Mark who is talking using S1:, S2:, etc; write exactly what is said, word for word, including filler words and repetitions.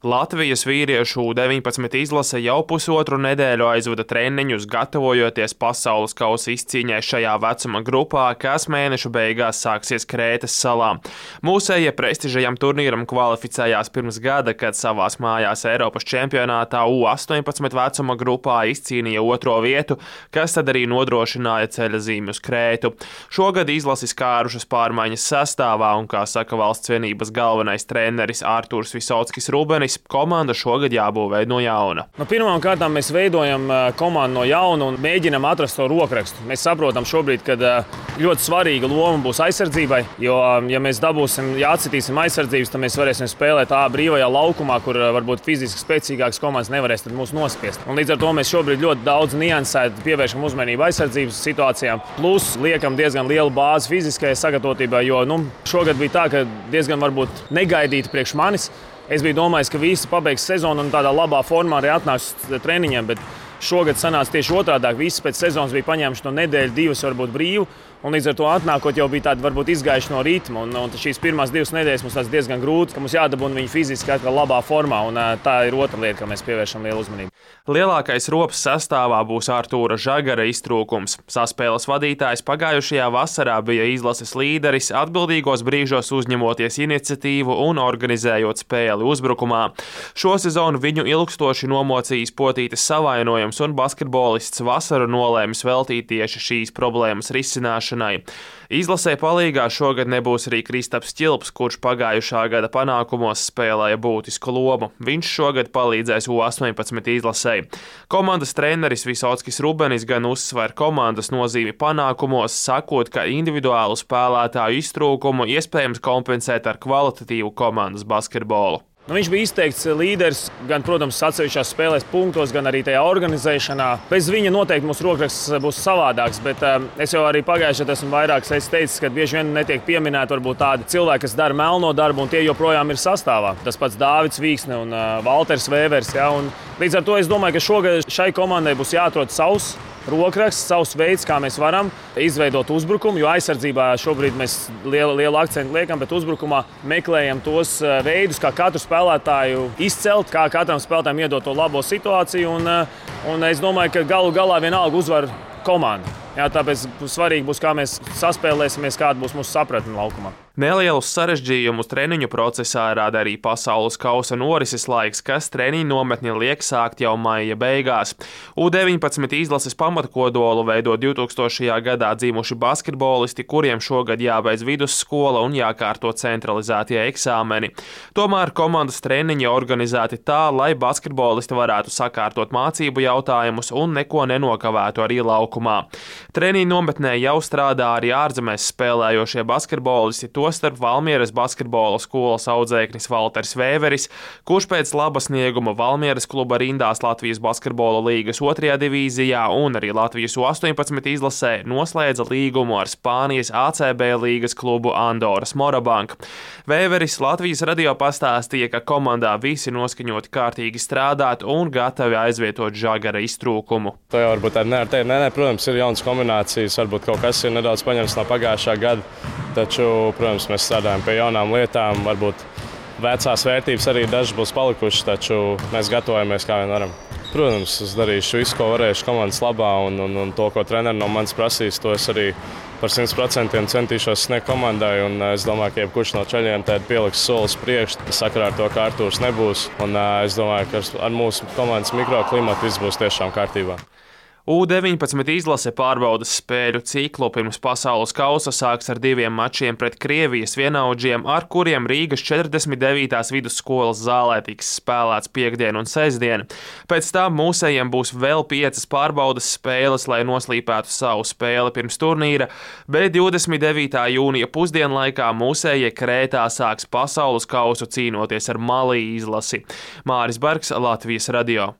S1: Latvijas vīriešu U deviņpadsmit izlase jau pusotru nedēļu aizvada treniņus, gatavojoties pasaules kausa izcīņai šajā vecuma grupā, kas mēneša beigās sāksies Krētas salā. Mūsējie prestižajam turnīram kvalificējās pirms gada, kad savās mājās Eiropas čempionātā U astoņpadsmit vecuma grupā izcīnīja otro vietu, kas tad arī nodrošināja ceļazīmi uz Krētu. Šogad izlasi skārušas pārmaiņas sastāvā un, kā saka valsts vienības galvenais treneris Artūrs Visockis-Rubenis, komanda šogad jābūvē no jauna.
S2: Nu, pirmām kārtām mēs veidojam komandu no jauna un mēģinam atrast to rokrakstu. Mēs saprotam šobrīd, ka ļoti svarīga loma būs aizsardzībai, jo, ja mēs dabūsim, ja atcitīsim aizsardzības, tad mēs varēsim spēlēt tā brīvajā laukumā, kur varbūt fiziski spēcīgākas komandas nevarēs mūs nospiest. Un līdz ar to mēs šobrīd ļoti daudz niansēti pievēršam uzmanību aizsardzības situācijām, plus liekam diezgan lielu bāzi fiziskajai sagatavotībai, jo nu, šogad bija tā, ka diezgan varbūt negaidīti priekš manis. Es biju domājis, ka visi pabeigs sezonu un tādā labā formā arī atnāks treniņiem, bet šogad sanāca tieši otrādāk. Visi pēc sezonas bija paņēmuši no nedēļu, divas varbūt brīvu, un līdz ar to atnākot jau bija tādi varbūt izgājuši no ritma. Un, un šīs pirmās divas nedēļas mums tas diezgan grūti, ka mums jādabūna viņi fiziski atkal labā formā, un tā ir otra lieta, ka mēs pievēršam lielu uzmanību.
S1: Lielākais rops sastāvā būs Artūra Žagara iztrūkums. Saspēles vadītājs pagājušajā vasarā bija izlases līderis, atbildīgos brīžos uzņemoties iniciatīvu un organizējot spēli uzbrukumā. Šo sezonu viņu ilgstoši nomocījis potītes savainojums, un basketbolists vasaru nolēmis veltīt tieši šīs problēmas risināšanai. Izlasē palīgā šogad nebūs arī Kristaps Ķilps, kurš pagājušā gada panākumos spēlēja būtisku lomu. Viņš šogad palīdzēs U astoņpadsmit izlasē. Komandas treneris Visockis-Rubenis gan uzsver komandas nozīmi panākumos, sakot, ka individuālu spēlētāju iztrūkumu iespējams kompensēt ar kvalitatīvu komandas basketbolu.
S2: Nu, viņš bija izteikts līderis gan, protams, atsevišķās spēlēs punktos, gan arī tajā organizēšanā. Bez viņa noteikti mūsu rokraksts būs savādāks, bet uh, es jau arī pagājušajā esmu vairākas reizes teicis, ka bieži vien netiek pieminēti varbūt tādi cilvēki, kas dara melno darbu, un tie joprojām ir sastāvā. Tas pats Dāvids Vīksne un uh, Valters Vēvers. Ja, un līdz ar to es domāju, ka šogad šai komandai būs jāatrod savs rokraksts, savs veids, kā mēs varam izveidot uzbrukumu, jo aizsardzībā šobrīd mēs lielu, lielu akcentu liekam, bet uzbrukumā meklējam tos veidus, kā katru spēlētāju izcelt, kā katram spēlētājam iedot to labo situāciju, un, un es domāju, ka galu galā vienalga uzvar komanda. Jā, tāpēc svarīgi būs, kā mēs saspēlēsimies, kāda būs mūsu sapratne laukumā.
S1: Nelielus sarežģījumus treniņu procesā rada arī pasaules kausa norises laiks, kas treniņu nometni liek sākt jau maija beigās. U deviņpadsmit izlases pamatkodolu veido divtūkstošajā gadā dzimuši basketbolisti, kuriem šogad jābeidz vidusskola un jākārto centralizētie eksāmeni. Tomēr komandas treniņi organizēti tā, lai basketbolisti varētu sakārtot mācību jautājumus un neko nenokavētu arī laukumā. Treniņu nometnē jau strādā arī ārzemēs spēlējošie basketbolisti, tostarp Valmieras basketbola skolas audzēknis Valters Vēveris, kurš pēc laba snieguma Valmieras kluba rindās Latvijas basketbola līgas otrajā divīzijā un arī Latvijas U astoņpadsmit izlasē noslēdza līgumu ar Spānijas A C B līgas klubu Andoras Morabank. Vēveris Latvijas radio pastāstīja, ka komandā visi noskaņoti kārtīgi strādāt un gatavi aizvietot Žagara iztrūkumu.
S3: To jau varbūt arī nevar teikt. Nē, nē, protams, ir jaunas kombinācijas, varbūt kaut kas ir nedaudz paņemts no pagājušā gada, taču, protams, mēs strādājam pie jaunām lietām, varbūt vecās vērtības arī dažas būs palikušas, taču mēs gatavojamies kā vien varam. Protams, es darīšu visu, ko varēšu komandas labā, un, un, un to, ko treneri no manis prasīs, to es arī par simt procentiem centīšos sniegt komandai, un es domāju, ka jebkurš no ceļiem tad pieliks solis priekš, sakarā ar to, ka Artūrs nebūs, un es domāju, ka ar mūsu komandas mikroklimatu viss būs tiešām kārtībā.
S1: U deviņpadsmit izlase pārbaudas spēļu ciklu pirms pasaules kausa sāks ar diviem mačiem pret Krievijas vienaudžiem, ar kuriem Rīgas četrdesmit devītās vidusskolas zālē tiks spēlēts piektdien un sestdien. Pēc tam mūsējiem būs vēl piecas pārbaudas spēles, lai noslīpētu savu spēli pirms turnīra, bet divdesmit devītā jūnija pusdienlaikā mūsējie Krētā sāks pasaules kausu cīnoties ar Mali izlasi. Māris Bergs, Latvijas radio.